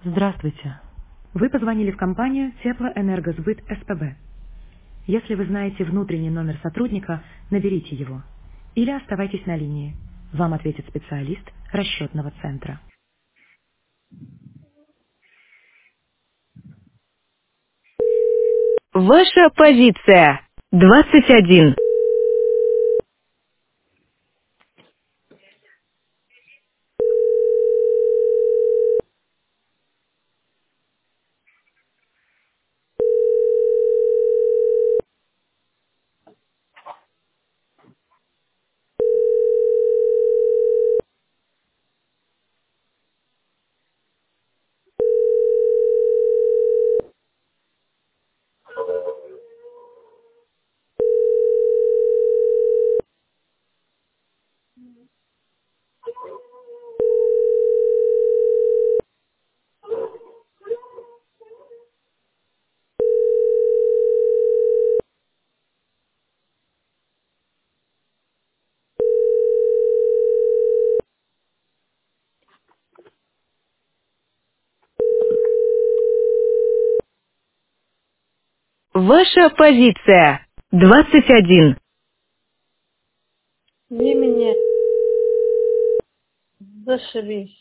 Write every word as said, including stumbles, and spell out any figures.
Здравствуйте. Вы позвонили в компанию Теплоэнергосбыт СПБ. Если вы знаете внутренний номер сотрудника, наберите его. Или оставайтесь на линии. Вам ответит специалист расчетного центра. Ваша позиция. двадцать один. Ваша позиция. двадцать один. Вы меня зашибись.